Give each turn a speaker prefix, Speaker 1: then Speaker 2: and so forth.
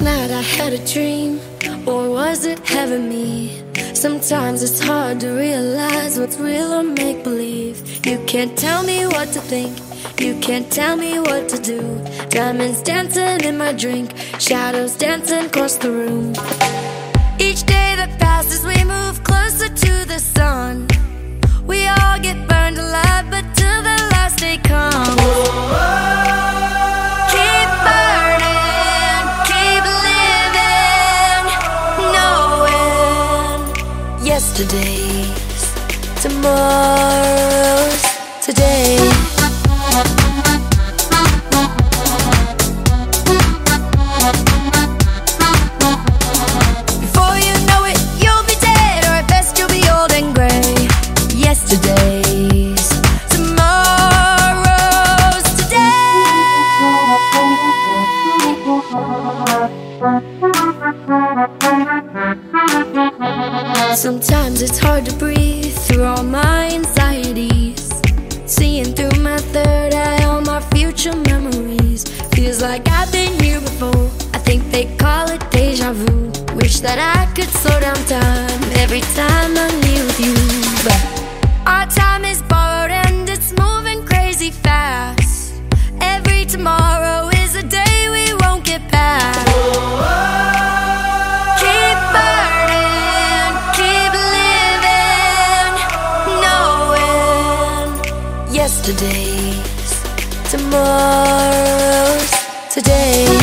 Speaker 1: Last night I had a dream, or was it heaven me? Sometimes it's hard to realize what's real or make-believe. You can't tell me what to think, you can't tell me what to do. Diamonds dancing in my drink, shadows dancing across the room. Each day that passes we move closer to the sun. We all get burned alive, but till the last day comes, keep burning, keep living, knowing yesterday's tomorrow's today. Before you know it, you'll be dead, or at best you'll be old and gray. Yesterday's tomorrow's today. Sometimes it's hard to breathe through all my anxieties. Seeing through my third eye all my future memories. Feels like I've been here before, I think they call it deja vu. Wish that I could slow down time every time I'm near with you. But our time is borrowed and it's moving crazy fast. Every tomorrow is a day we won't get past. Keep burning, keep living, knowing yesterday's tomorrow's today.